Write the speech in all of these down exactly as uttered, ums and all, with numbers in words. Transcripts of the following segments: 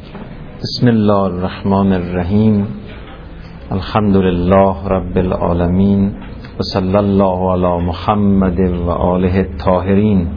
بسم الله الرحمن الرحیم. الحمد لله رب العالمین و صلی الله علی محمد و آله الطاهرین.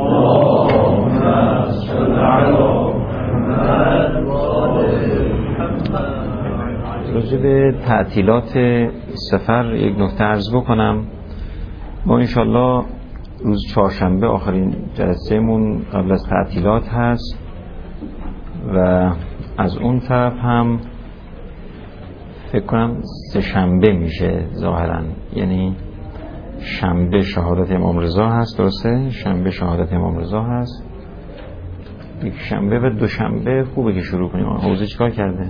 راجع به تعطیلات سفر یک نکته عرض بکنم. ما انشالله روز چهارشنبه آخرین جلسه مون قبل از تعطیلات هست و از اون طرف هم فکر کنم سه شنبه میشه ظاهرا، یعنی شنبه شهادت امام رضا هست، درسته؟ شنبه شهادت امام رضا هست، یک شنبه و دوشنبه خوبه که شروع کنیم. حوزه چیکار کرده؟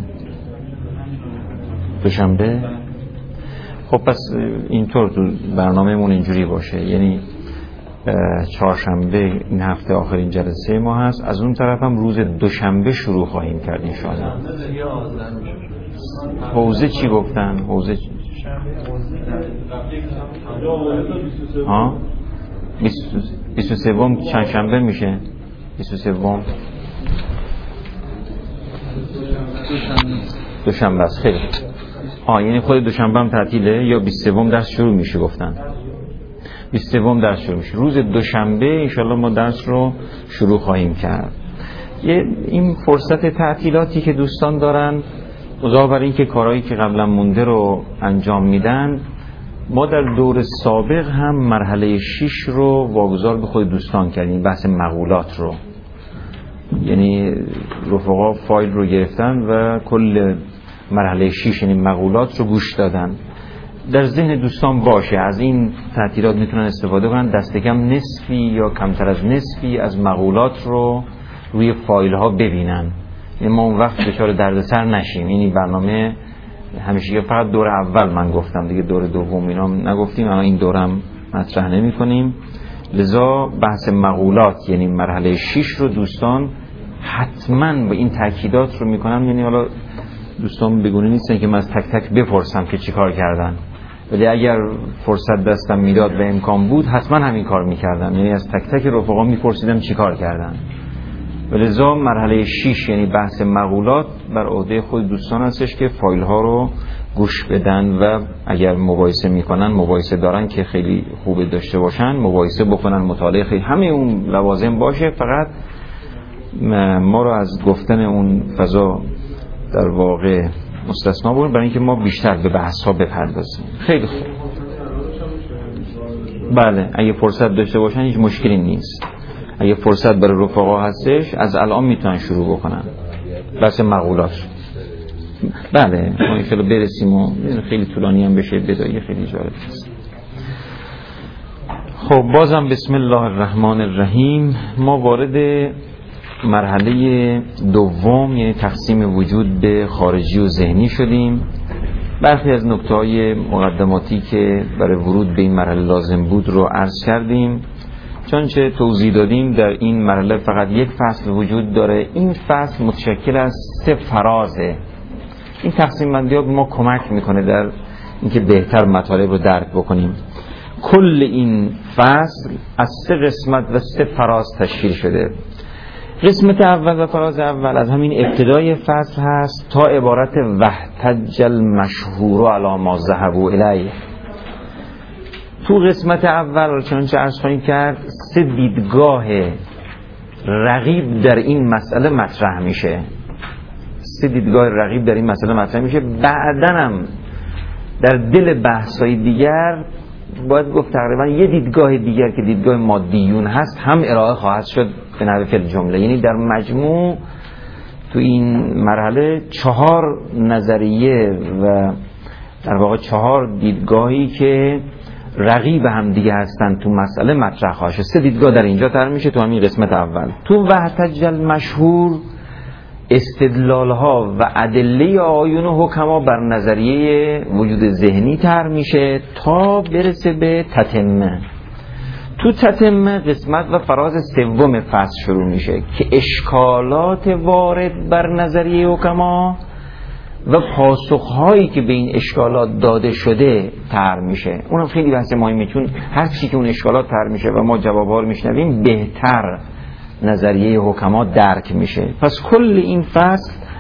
دوشنبه؟ خب پس اینطور تو برنامه‌مون اینجوری باشه، یعنی چهارشنبه این هفته آخرین جلسه ما هست، از اون طرف هم روز دوشنبه شروع خواهیم کرد انشاءالله. حوزه چی گفتن؟ حوزه چی؟ ها؟ بیست و سوم چند شنبه میشه؟ بیست و سوم دوشنبه است. خیلی آه یعنی خود دوشنبه هم تعطیله یا بیست و سوم درس شروع میشه گفتن؟ بیست و سوم درس شروع میشه. روز دوشنبه انشالله ما درس رو شروع خواهیم کرد. یه این فرصت تعطیلاتی که دوستان دارن علاوه بر این که کارهایی که قبلا مونده رو انجام میدن، ما در دور سابق هم مرحله شش رو واگذار به خود دوستان کردیم، بحث مقولات رو. یعنی رفقا فایل رو گرفتن و کل مرحله شش یعنی مقولات رو گوش دادن. در ذهن دوستان باشه از این تعطیلات میتونن استفاده کنن، دست کم نصفی یا کمتر از نصفی از مقولات رو روی فایل ها ببینن، یعنی ما اون وقت دچار دردسر نشیم. یعنی برنامه همیشه فقط دور اول من گفتم دیگه، دور دوم اینا نگفتیم، اما این دورم مطرح نمی کنیم. لذا بحث مقولات یعنی مرحله شش رو دوستان حتما با این تاکیدات رو میکنم. یعنی حالا دوستان بگونه نیستن که من از تک تک بپرسم که چی کار کردن، ولی اگر فرصت دستم میداد و امکان بود حتما همین کار میکردم، یعنی از تک تک رفقا میپرسیدم چی کار کردن. ولذا مرحله شش یعنی بحث مقولات بر عهده خود دوستان هستش که فایل ها رو گوش بدن و اگر مباحثه میکنن، مباحثه دارن که خیلی خوب داشته باشن، مباحثه بکنن، مطالعه خیلی همه اون لوازم باشه، فقط ما رو از گفتن اون فضا در واقع مستثنا بود برای اینکه ما بیشتر به بحث ها بپردازیم. خیلی خوب، بله اگه فرصت داشته باشن هیچ مشکلی نیست. اگه فرصت برای رفقا هستش از الان میتونن شروع بکنن بحث مقولات. بله ما انشاءالله برسیم و خیلی طولانی هم بشه، بدایی خیلی جالب است. خب بازم بسم الله الرحمن الرحیم. ما وارد مرحله دوم یعنی تقسیم وجود به خارجی و ذهنی شدیم. برخی از نکته‌های مقدماتی که برای ورود به این مرحله لازم بود رو عرض کردیم. چونچه توضیح دادیم در این مرحله فقط یک فصل وجود داره. این فصل متشکل از سه فرازه. این تقسیم بندی ها به ما کمک میکنه در اینکه بهتر مطالب رو درک بکنیم. کل این فصل از سه قسمت و سه فراز تشکیل شده. قسمت اول و فراز اول از همین ابتدای فصل هست تا عبارت واحتج المشهور علی ما ذهبوا الیه. تو قسمت اول چنانچه عرض خواهیم کرد سه دیدگاه رقیب در این مسئله مطرح میشه. سه دیدگاه رقیب در این مسئله مطرح میشه. بعدن هم در دل بحث‌های دیگر باید گفت تقریبا یه دیدگاه دیگر که دیدگاه مادیون هست هم ارائه خواهد شد به نحو فی الجمله. یعنی در مجموع تو این مرحله چهار نظریه و در واقع چهار دیدگاهی که رقیب هم دیگه هستن تو مسئله مطرح خواهد شد. سه دیدگاه در اینجا طرح میشه تو همین قسمت اول. تو واحتج المشهور استدلال ها و ادله آیون حکما بر نظریه وجود ذهنی طرح میشه تا برسه به تتمه. تو تتمه قسمت و فراز سوم فصل شروع میشه که اشکالات وارد بر نظریه حکما و پاسخهایی که به این اشکالات داده شده طرح میشه. اونم خیلی بحث مهمه، چون هر چی که اون اشکالات طرح میشه و ما جوابا رو میشنویم بهتر نظریه حکما درک میشه. پس کل این فصل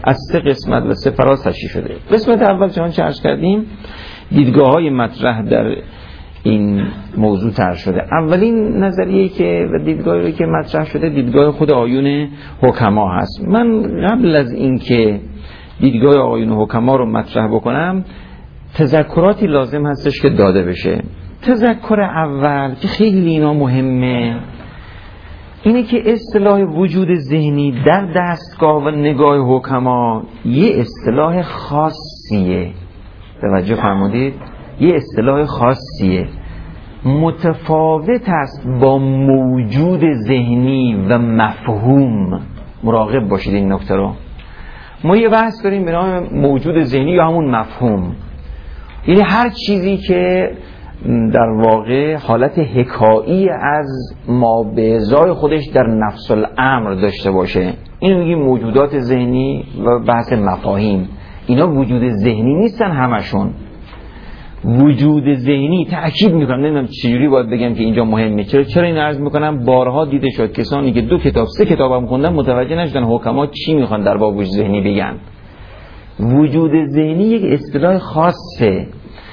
از سه قسمت و سه فراز تشکیل شده. قسمت اول چنانچه عرض کردیم دیدگاه‌های مطرح در این موضوع طرح شده. اولین نظریه‌ای که و دیدگاهی که مطرح شده دیدگاه خود آیون حکما هست. من قبل از اینکه دیدگاه آیون حکما رو مطرح بکنم تذکراتی لازم هستش که داده بشه. تذکر اول که خیلی اینا مهمه اینه که اصطلاح وجود ذهنی در دستگاه و نگاه حکما یه اصطلاح خاصیه. توجه فرمودید؟ یه اصطلاح خاصیه، متفاوت است با موجود ذهنی و مفهوم. مراقب باشید این نکته رو. ما یه بحث داریم به نام موجود ذهنی یا همون مفهوم، یعنی هر چیزی که در واقع حالت حکایی از ما به ازای خودش در نفس الامر داشته باشه، اینو میگیم موجودات ذهنی و بحث مفاهیم. اینا وجود ذهنی نیستن همشون. وجود ذهنی تأکید میکنم، نمیدونم چجوری باید بگم که اینجا مهمه. چرا چرا این عرض میکنم؟ بارها دیده شد کسانی که دو کتاب سه کتاب هم خوندن متوجه نشدن حکما چی میخوان در باب وجود ذهنی بگن. وجود ذهنی یک اصطلاح خاصه،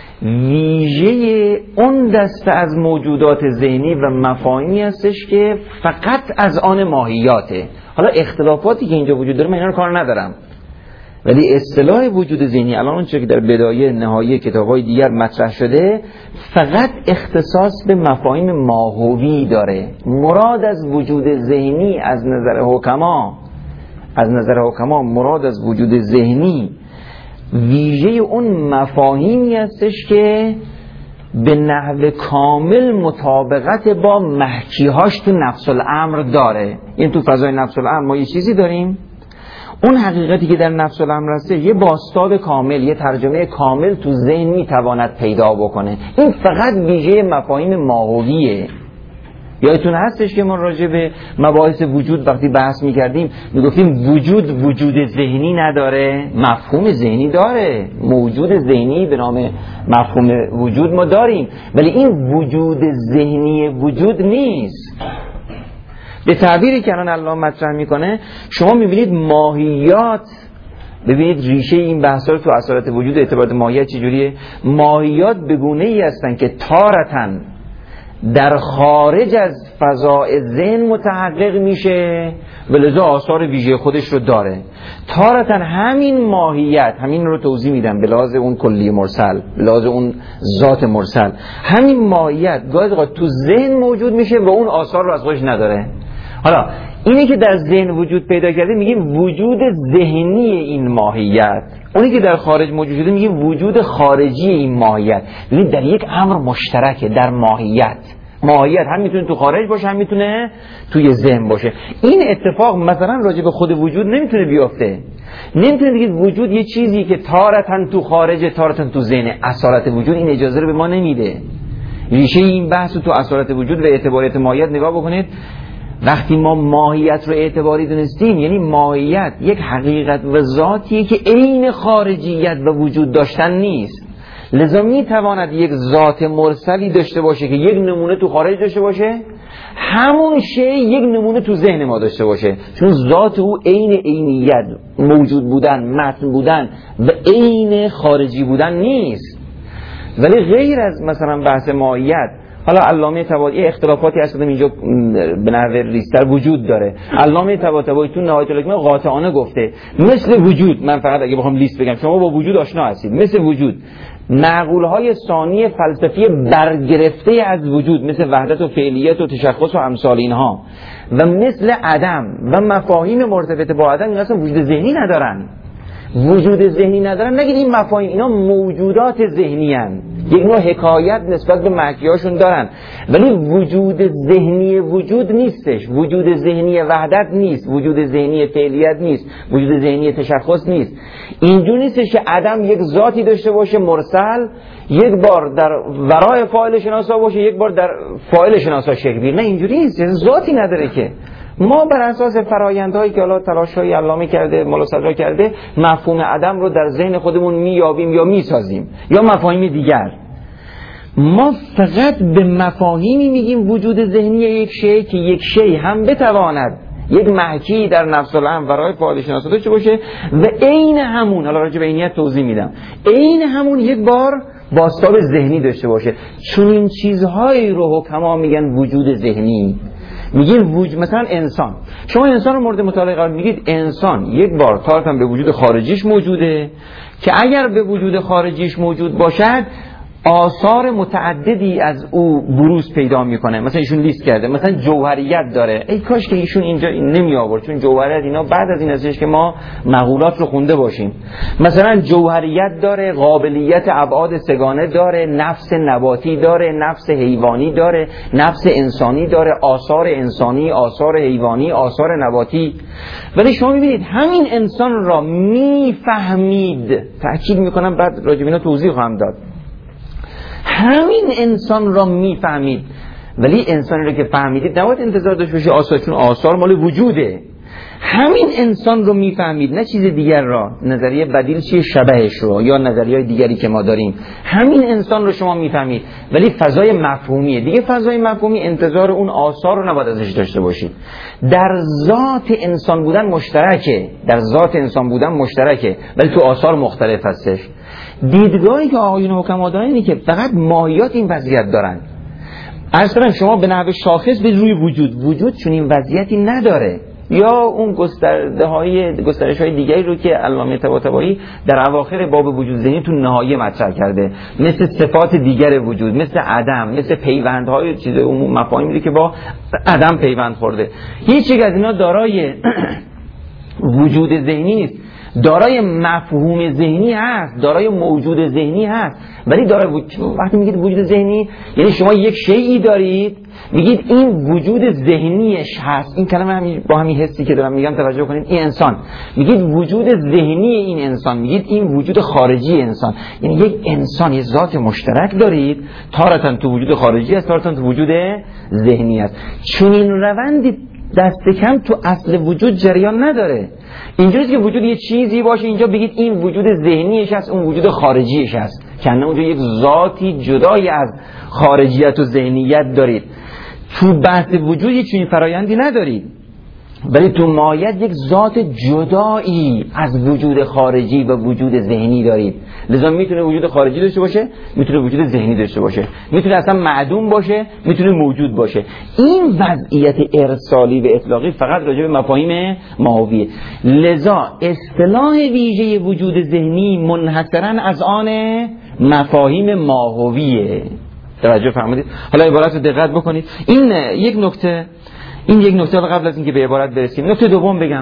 ویژه اون دسته از موجودات ذهنی و مفاهیمی هستش که فقط از آن ماهیاته. حالا اختلافاتی که اینجا وجود داره من اینا رو کار ندارم، ولی اصطلاح وجود ذهنی الان اون چیزی که در بدایه نهایی کتاب‌های دیگر مطرح شده فقط اختصاص به مفاهیم ماهوی داره. مراد از وجود ذهنی از نظر حکما از نظر حکما مراد از وجود ذهنی ویژه اون مفاهیمی هستش که به نحو کامل مطابقت با محکیهاش تو نفس الامر داره. این تو فضای نفس الامر ما یه چیزی داریم، اون حقیقتی که در نفس الامر هسته یه بازتاب کامل، یه ترجمه کامل تو ذهن میتواند پیدا بکنه. این فقط ویژه مفاهیم ماهویه. یادتون هستش که ما راجع به مباحث وجود وقتی بحث میکردیم میگفتیم وجود وجود ذهنی نداره، مفهوم ذهنی داره. موجود ذهنی به نام مفهوم وجود ما داریم، ولی این وجود ذهنی وجود نیست. به تعبیری که الان الله مطرح میکنه شما میبینید ماهیات، ببینید ریشه این بحثا رو تو اصالت وجود اعتبارات ماهیت چجوریه. ماهیات به گونه ای هستن که تارتن در خارج از فضای ذهن متحقق میشه و لذا آثار ویژه خودش رو داره. تارتاً همین ماهیت، همین رو توضیح میدم به لحاظ اون کلی مرسل، به لحاظ اون ذات مرسل، همین ماهیت گاهی اوقات تو ذهن موجود میشه و اون آثار رو از خودش نداره. حالا اینی که در ذهن وجود پیدا کرده میگیم وجود ذهنی این ماهیت، اونی که در خارج موجود شده میگیم وجود خارجی این ماهیت. ببینید در یک امر مشترکه، در ماهیت. ماهیت هم میتونه تو خارج باشه، هم میتونه توی ذهن باشه. این اتفاق مثلا راجع به خود وجود نمیتونه بیفته. نمیتونه بگید وجود یه چیزی که تارتاً تو خارج تارتاً تو ذهن. اصالت وجود این اجازه رو به ما نمیده. ریشه این بحث تو اصالت وجود و اعتباریت ماهیت نگاه بکنید. وقتی ما ماهیت رو اعتباری دونستیم یعنی ماهیت یک حقیقت و ذاتیه که عین خارجیت و وجود داشتن نیست. لذا میتواند یک ذات مرسلی داشته باشه که یک نمونه تو خارج داشته باشه، همون شی یک نمونه تو ذهن ما داشته باشه، چون ذات او عین عینیت، موجود بودن، متن بودن و عین خارجی بودن نیست. ولی غیر از مثلا بحث ماهیت، حالا علامه طباطبایی اختلافاتی هست اینجا به نحو ریستر وجود داره. علامه طباطبایی تو نهایت الحکمه قاطعانه گفته مثل وجود، من فقط اگه بخوام لیست بگم شما با وجود آشنا هستید، مثل وجود معقولهای ثانی فلسفی برگرفته از وجود مثل وحدت و فعلیت و تشخص و امثال اینها و مثل عدم و مفاهیم مرتبط با عدم اینا اصلا وجود ذهنی ندارن. وجود ذهنی ندارن نگید این مفاهیم، اینا موجودات ذهنی هن. یک نوع حکایت نسبت به محکیهاشون دارن، ولی وجود ذهنی وجود نیستش. وجود ذهنی وحدت نیست، وجود ذهنی فعلیت نیست، وجود ذهنی تشخص نیست. اینجور نیستش که عدم یک ذاتی داشته باشه مرسل، یک بار در ورای فاعل شناسا باشه، یک بار در فاعل شناسا شکل بگیره. نه اینجوری نیست، ذاتی نداره که. ما بر اساس فرآیندهایی که حالا تلاش‌های علامه کرده، مولا صدرا کرده، مفهوم عدم رو در ذهن خودمون میابیم یا میسازیم یا مفاهیم دیگر. ما فقط به مفاهیمی میگیم وجود ذهنی یک شی که یک شی هم بتواند یک محکی در نفس الامر ورای فاعل شناسا داشته باشه و عین همون، حالا راجع به عینیت توضیح میدم، عین همون یک بار بازتاب ذهنی داشته باشه. چون این چیزهایی رو حکما میگن وجود ذهنی. میگین وجود، مثلا انسان، شما انسان رو مورد مطالعه قرار میگید، انسان یک بار تارتاً به وجود خارجیش موجوده که اگر به وجود خارجیش موجود باشد آثار متعددی از او بروز پیدا میکنه. مثلا ایشون لیست کرده مثلا جوهریت داره، ای کاش که ایشون اینجا نمی آورد، چون جوهریت اینا بعد از این ازش که ما مقولات رو خونده باشیم. مثلا جوهریت داره، قابلیت ابعاد سگانه داره، نفس نباتی داره، نفس حیوانی داره، نفس انسانی داره، آثار انسانی، آثار حیوانی، آثار نباتی. ولی شما میبینید همین انسان را میفهمید، تأکید میکنم بعد راجع به اینا توضیح خواهم داد، همین انسان را میفهمید. ولی انسانی را که فهمیدید نباید انتظار داشته باشید آثار، چون آثار مال وجوده. همین انسان رو میفهمید، نه چیز دیگر را. نظریه بدیل چیه؟ شبهش رو، یا نظریه‌های دیگری که ما داریم. همین انسان رو شما میفهمید، ولی فضای مفهومیه دیگه. فضای مفهومی انتظار اون آثار رو نباید ازش داشته باشید. در ذات انسان بودن مشترکه، در ذات انسان بودن مشترکه، ولی تو آثار مختلف هستش. دیدگاهی که آقایون حکما دارن اینه که فقط ماهیات این وضعیت دارن. اصلا شما به نحو شاخص به روی وجود، وجود چون این وضعیتی نداره. یا اون گسترده های گسترش های دیگری رو که علامه طباطبایی در اواخر باب وجود ذهنی تو نهایه مطرح کرده، مثل صفات دیگر وجود، مثل عدم، مثل پیوندهای چیز عموم مفاهیمی که با عدم پیوند خورده. هیچ یک از اینا دارای وجود ذهنی نیست، دارای مفهوم ذهنی هست، دارای موجود ذهنی هست. ولی دارای وجود، وقتی میگید وجود ذهنی یعنی شما یک شیئی دارید میگید این وجود ذهنیش هست. این کلمه همین با همین حسی که دارم میگم توجه کنید، این انسان میگید وجود ذهنی این انسان، میگید این وجود خارجی انسان. یعنی یک انسان، یک ذات مشترک دارید، تارتاً تو وجود خارجی است، تارتاً تو وجود ذهنی است. چون این روندی دست کم تو اصل وجود جریان نداره. اینجوریه که وجود یه چیزی باشه اینجا بگید این وجود ذهنیش هست، اون وجود خارجیش هست، کنه اونجا یک ذاتی جدای از خارجیت و ذهنیت دارید. تو بحث وجود یک چنین فرایندی ندارید، ولی تو ماهیت یک ذات جدایی از وجود خارجی و وجود ذهنی دارید. لذا میتونه وجود خارجی داشته باشه، میتونه وجود ذهنی داشته باشه، میتونه اصلا معدوم باشه، میتونه موجود باشه. این وضعیت ارسالی و اطلاقی فقط راجع به مفاهیم ماهویه. لذا اصطلاح ویژه وجود ذهنی منحصراً از آن مفاهیم ماهویه. توجه فرمودید؟ حالا عبارت رو دقت بکنید. این یک نکته، این یک نکته قبل از اینکه به عبارت برسیم. نکته دوم بگم.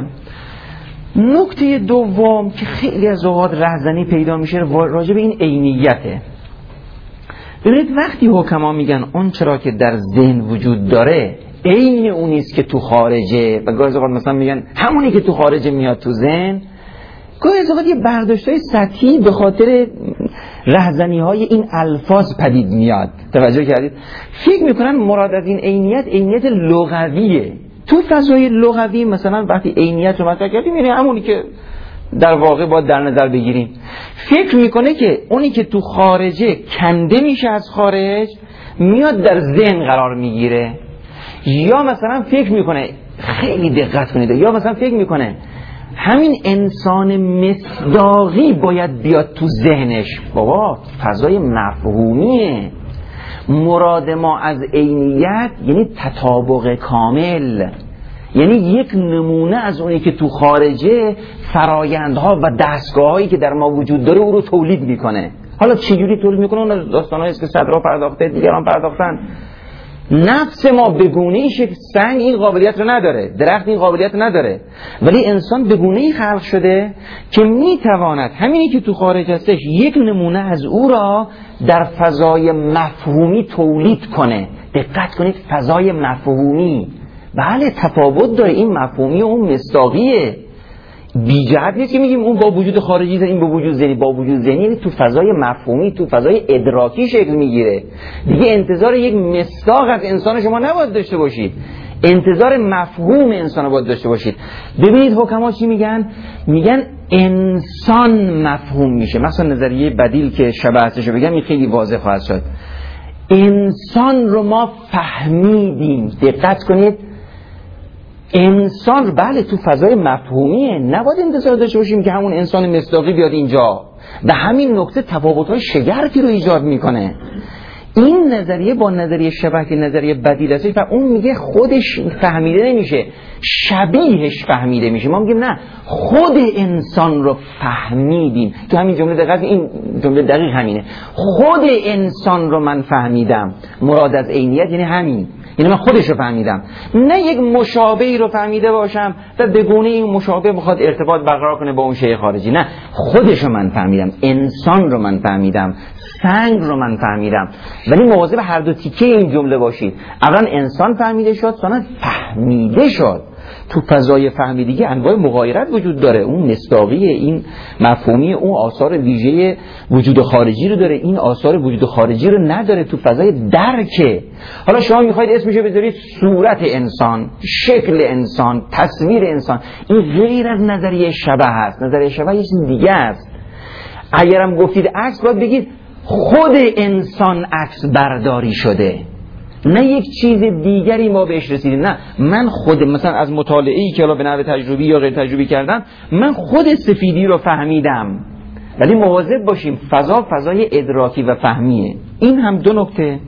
نکته دوم که خیلی از اوقات رهزنی پیدا میشه راجع به این عینیته. ببینید وقتی حکما میگن اون چرا که در ذهن وجود داره عین اونیست که تو خارجه، و گاهی اوقات مثلا میگن همونی که تو خارجه میاد تو ذهن، گاهی از اوقات یه برداشت‌های سطحی به خاطر رهزنی‌های این الفاظ پدید میاد. توجه کردید؟ فکر میکنن مراد از این عینیت عینیت لغویه. تو فضای لغوی مثلا وقتی عینیت رو مطرح کردیم یعنی همونی که در واقع باید در نظر بگیریم. فکر میکنه که اونی که تو خارجه کنده میشه از خارج میاد در ذهن قرار میگیره. یا مثلا فکر میکنه، خیلی دقت کنید، یا مثلا فکر میکنه همین انسان مصداقی باید بیاد تو ذهنش. بابا فضای مفهومیه. مراد ما از عینیت یعنی تطابق کامل، یعنی یک نمونه از اونی که تو خارجه فرایندها و دستگاهایی که در ما وجود داره او رو تولید میکنه. حالا چجوری تولید میکنه اون داستانهایی است که صدرها پرداخته، دیگران پرداختن. نفس ما بگونه‌ای شکل، سنگ این قابلیت رو نداره، درخت این قابلیت رو نداره، ولی انسان بگونه‌ای خلق شده که میتواند همینی که تو خارج هستش یک نمونه از او را در فضای مفهومی تولید کنه. دقت کنید، فضای مفهومی بله تفاوت داره، این مفهومی و اون مصداقیه. بی جهت نیست که میگیم اون با وجود خارجی این با وجود ذهنی، با وجود ذهنی تو فضای مفهومی، تو فضای ادراکی شکل میگیره. دیگه انتظار یک مصداق از انسان شما نباید داشته باشید، انتظار مفهوم انسان باید داشته باشید. ببینید حکما چی میگن؟ میگن انسان مفهوم میشه. مثلا نظریه بدیل که شبه هستشو بگم این خیلی واضح خواهد شد. انسان رو ما فهمیدیم. دقت کنید، انسان بله تو فضای مفهومیه، نباید انتظار داشته باشیم که همون انسان مصداقی بیاد اینجا. به همین نکته تفاوت‌های شگرفی رو ایجاد میکنه. این نظریه با نظریه شبه که نظریه بدیل است و اون میگه خودش فهمیده نمیشه، شبیهش فهمیده میشه. ما میگیم نه، خود انسان رو فهمیدیم. تو همین جمله دقیق، این جمله دقیق همینه، خود انسان رو من فهمیدم. مراد از عینیت یعنی همین، یعنی من خودش رو فهمیدم، نه یک مشابهی رو فهمیده باشم و به گونه این مشابه بخواد ارتباط برقرار کنه با اون شیء خارجی. نه، خودش رو من فهمیدم، انسان رو من فهمیدم، سنگ رو من فهمیدم. ولی مواظب هر دو تیکه این جمله باشید. اولا انسان فهمیده شد، ثانیا فهمیده شد. تو فضای فهمیدگی انواع مغایرت وجود داره. اون مصداقی، این مفهومی، اون آثار ویژه وجود خارجی رو داره، این آثار وجود خارجی رو نداره. تو فضای درکه. حالا شما میخواید اسمشو بذارید صورت انسان، شکل انسان، تصویر انسان. این غیر از نظریه شبه هست. نظریه شبه یه چیز دیگه است. اگرم گفتید عکس، باید بگید خود انسان عکس برداری شده، نه یک چیز دیگری ما بهش رسیدیم. نه، من خود مثلا از مطالعه‌ای که الان به نحو تجربی یا غیر تجربی کردم، من خود سفیدی رو فهمیدم. ولی مواظب باشیم، فضا فضای ادراکی و فهمیه. این هم دو نکته.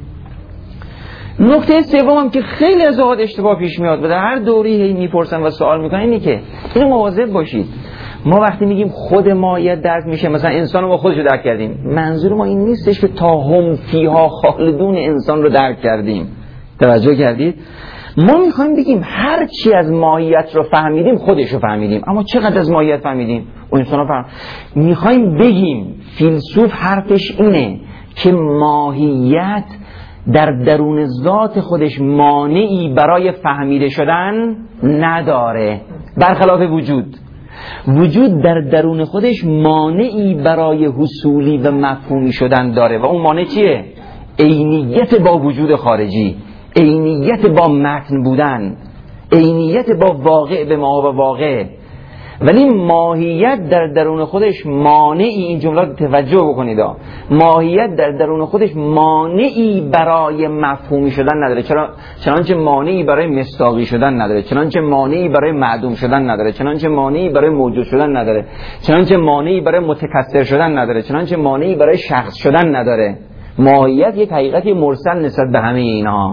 نکته سومم که خیلی از اوقات اشتباه پیش میاد و در هر دوری هی میپرسن و سوال میکنن، اینه که اینو مواظب باشید. ما وقتی میگیم خود ماهیت درک میشه، مثلا انسان رو با خودش درک کردیم، منظور ما این نیستش که تا هم فیها خالدون انسان رو درک کردیم. توجه کردید؟ ما میخوایم بگیم هر چی از ماهیت رو فهمیدیم خودش رو فهمیدیم. اما چقدر از ماهیت فهمیدیم؟ اون انسان رو فهم... میخوایم بگیم فیلسوف حرفش اینه که ماهیت در درون ذات خودش مانعی برای فهمیده شدن نداره، برخلاف وجود. وجود در درون خودش مانعی برای حصولی و مفهومی شدن داره و اون مانع چیه؟ عینیت با وجود خارجی، عینیت با متن بودن، عینیت با واقع به ما و واقع. ولی ماهیت در درون خودش مانعی، این جمله رو توجه بکنید، ماهیت در درون خودش مانعی برای مفهومی شدن نداره. چرا؟ چنانچه مانعی برای مصداقی شدن نداره، چنانچه مانعی برای معدوم شدن نداره، چنانچه مانعی برای موجود شدن نداره، چنانچه مانعی برای متکثر شدن نداره، چنانچه مانعی برای شخص شدن نداره. ماهیت یک حقیقتی مرسل نسبت به همه اینها.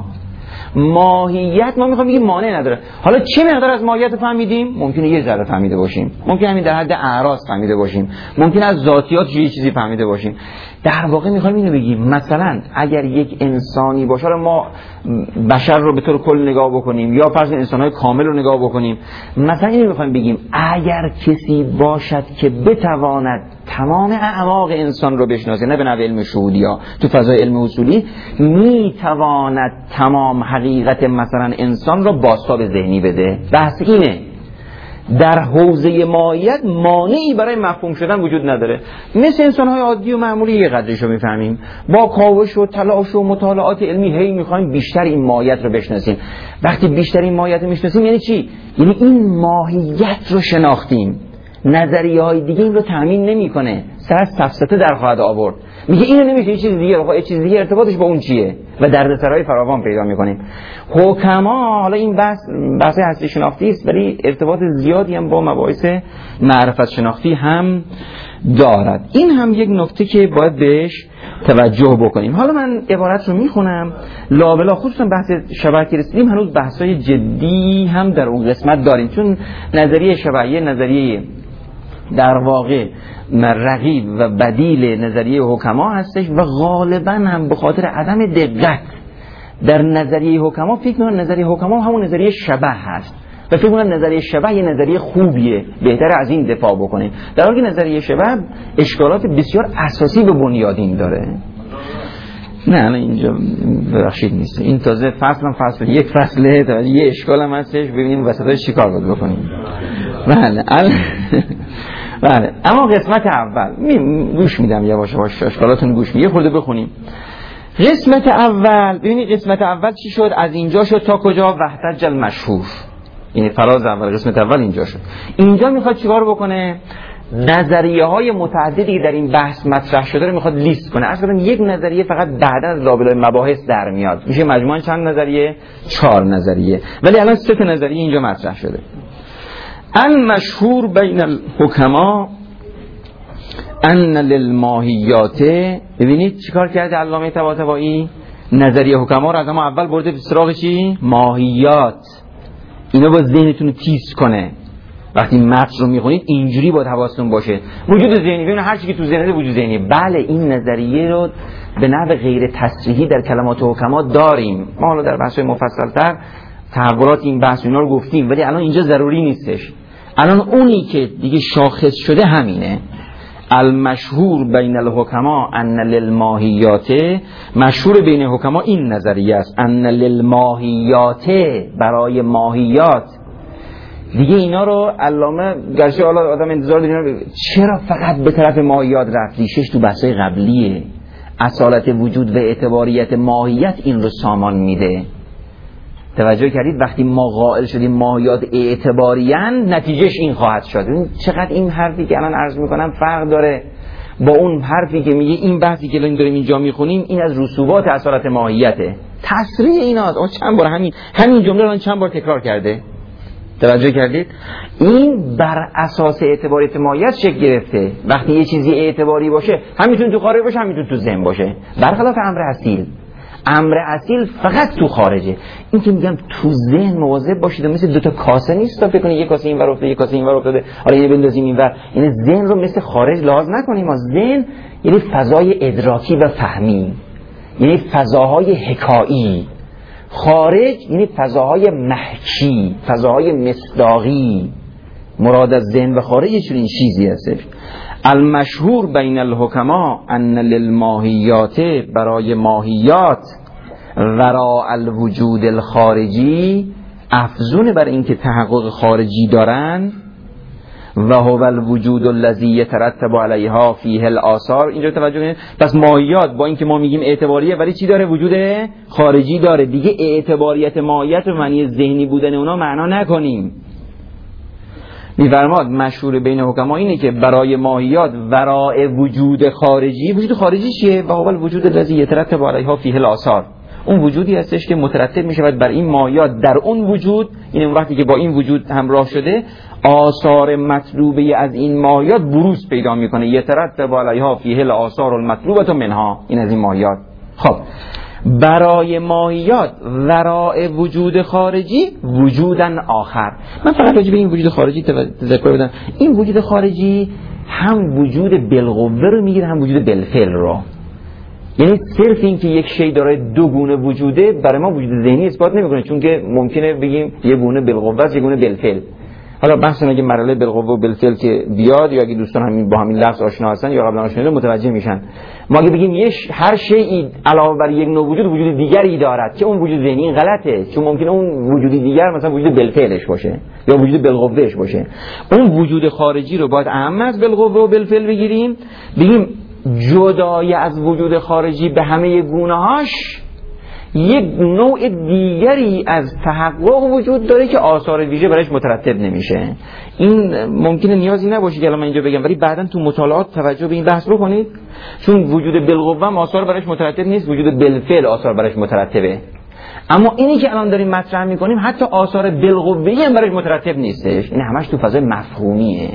ماهیت ما میخوایم بگیم مانع نداره. حالا چه مقدار از ماهیت فهمیدیم؟ ممکنه یه ذره فهمیده باشیم، ممکنه همین در حد اعراض فهمیده باشیم، ممکنه از ذاتیات یه چیزی فهمیده باشیم. در واقع میخوایم اینو بگیم مثلا اگر یک انسانی باشه، ما بشر رو به طور کل نگاه بکنیم یا فرض انسان‌های کامل رو نگاه بکنیم، مثلا اینو میخوایم بگیم اگر کسی باشد که بتواند تمام اعماق انسان رو بشناسه، نه به نحو علم شهودی ها، تو فضای علم اصولی، میتواند تمام حقیقت مثلا انسان رو بازتاب ذهنی بده. بحث اینه در حوزه ماهیت مانعی برای مفهوم شدن وجود نداره. مثل انسان‌های عادی و معمولی یه قدرش رو میفهمیم، با کاوش و تلاش و مطالعات علمی هی میخوایم بیشتر این ماهیت رو بشناسیم. وقتی بیشتر این ماهیت رو میشناسیم یعنی چی؟ یعنی این ماهیت رو شناختیم. نظریه های دیگه این رو تامین نمیکنه، سر از سفسطه در خواهد آورد. میگه اینو نمیشه، یه چیز دیگه، یه چیز دیگه ارتباطش با اون چیه و دردسرای فراوان پیدا میکنیم. حکما، حالا این بحث بحث هستی شناختی است ولی ارتباط زیادی هم با مباحث معرفت شناختی هم دارد. این هم یک نکته که باید بهش توجه بکنیم. حالا من عبارت رو میخونم لابلا، خصوصا بحث شبه که رسیدیم هنوز بحثای جدی هم در اون قسمت داریم، چون نظریه شبهیه نظریه در واقع رقیب و بدیل نظریه حکما هستش و غالبا هم به خاطر عدم دقت در نظریه حکما فکر می‌کنن نظریه حکما همون نظریه شبه هست و فکر می‌کنن نظریه شبه یه نظریه خوبیه، بهتره از این دفاع بکنیم، در حالی که نظریه شبه اشکالات بسیار اساسی به بنیادین داره. نه نه اینجا ببخشید نیست، این تازه فصل هم فصل یک فصله، یه اشکال هم هستش، ببینیم وسطش چیکار باید بکنیم. بله بله. اما قسمت اول می گوش میدم یواش یواش اشکالاتون گوش میدم، یه خورده بخونیم. قسمت اول، ببینید قسمت اول چی شد؟ از اینجا شد تا کجا؟ وحدت المشهور، یعنی فراز اول قسمت اول اینجا شد. اینجا میخواد چیکار بکنه؟ نظریه های متعددی در این بحث مطرح شده رو میخواد لیست کنه. اصلا یک نظریه فقط بعدا از لابلای مباحث در میاد، میشه مجموعاً چند نظریه؟ چهار نظریه، ولی الان سه تا نظریه اینجا مطرح شده. المشهور بین الحکما ان للماهیات. ببینید چیکار کرده علامه طباطبایی؟ نظریه حکما رو از اما اول برده به سراغ چی؟ ماهیات. اینا با ذهنتون رو تیز کنه. وقتی متن رو میخونید اینجوری باید حواستون باشه. وجود ذهنی، ببین هر چیزی که تو ذهنت وجود ذهنی. بله این نظریه رو به نحو غیر تصریحی در کلمات حکما داریم. ما حالا در بحث‌های مفصل‌تر تحولات این بحث اینا رو گفتیم، ولی الان اینجا ضروری نیستش. الان اونی که دیگه شاخص شده همینه. المشهور بین الحکما ان للماهیات، مشهور بین حکما این نظریه است ان للماهیات، برای ماهیات. دیگه اینا رو علامه گرچه حالا آدم انتظار داره چرا فقط به طرف ماهیات رفت، ریشش تو بحث‌های قبلیه. اصالت وجود و اعتباریت ماهیت این رو سامان میده. توجه کردید وقتی ما قائل شدیم ماهیات اعتباریان، نتیجهش این خواهد شد. چقدر این حرفی که الان عرض میکنم فرق داره با اون حرفی که میگه این بحثی که الان داریم اینجا میخونیم این از رسوبات اصالت ماهیته. تصریح ایناست. اون چند بار همین همین جمله رو چند بار تکرار کرده. توجه کردید این بر اساس اعتباریت ماهیت شکل گرفته. وقتی یه چیزی اعتباری باشه همینطور تو خارج باشه همینطور تو ذهن باشه، برخلاف امر اصیل. امر اصیل فقط تو خارجه. این که میگم تو ذهن مواظب باشید، مثل دو تا کاسه نیست تا فکر کنید یک کاسه اینور افتاده یک کاسه اینور افتاده حالا اینو بندازیم اینور. این ذهن رو مثل خارج لحاظ نکنیم. ما ذهن یعنی فضای ادراکی و فهمی، یعنی فضاهای حکایی. خارج یعنی فضاهای محکی، فضاهای مصداقی. مراد از ذهن و خارج یه چنین چیزی هستش. المشهور بین الحکما ان للماهیات، برای ماهیات، وراء الوجود الخارجی، افزون بر این که تحقق خارجی دارن، و هو الوجود الذی یترتب علیها فیه الاثار. اینجا توجه کنید. پس ماهیات با اینکه ما میگیم اعتباریه ولی چی داره؟ وجود خارجی داره. دیگه اعتباریت ماهیت رو معنی ذهنی بودن اونا معنا نکنیم. میفرماد مشهور بین حکما اینه که برای ماهیات وراء وجود خارجی، وجود خارجی چیه؟ و هو الوجود الذی یترتب علیها فیه الاثار. اون وجودی هستش که مترتب میشود بر این ماهیات در اون وجود. این اون وقتی که با این وجود همراه شده آثار مطلوبه از این ماهیات بروز پیدا میکنه. یترتب علیها فیه الاثار المطلوبه منها. این از این ماهیات. خب برای ماهیات وراء وجود خارجی وجودن آخر. من فقط راجع به این وجود خارجی تذکر بدم. این وجود خارجی هم وجود بالقوه رو میگیره هم وجود بالفعل رو. یعنی صرف این که یک شی داره دو گونه وجوده برای ما وجود ذهنی اثبات نمیکنه، چون که ممکنه بگیم یه گونه بالقوه است یه گونه بالفعل. حالا بحث اگه مرحله بالقوه و بالفعل که بیاد یا اگه دوستان همین با همین لفظ آشنا هستن یا قبلا آشنا هستن متوجه میشن. ما اگه بگیم یه هر شیء علاوه بر یک نوع وجود وجود دیگری دارد که اون وجود ذهنی، این غلطه، چون ممکنه اون وجودی دیگر مثلا وجود بالفعلش باشه یا وجود بالقوهش باشه. اون وجود خارجی رو باید اهم از بالقوه و بالفعل بگیریم، بگیم جدای از وجود خارجی به همه گونه‌هاش یک نوع دیگری از تحقق وجود داره که آثار ویژه برایش مترتب نمیشه. این ممکنه نیازی نباشه که الان من اینجا بگم، ولی بعداً تو مطالعات توجه به این بحث رو کنید، چون وجود بالقوه هم آثار برایش مترتب نیست، وجود بالفعل آثار برایش مترتبه. اما اینی که الان داریم مطرح میکنیم حتی آثار بالقوه‌ای هم برایش مترتب نیستش. این همش تو فضای مفهومیه.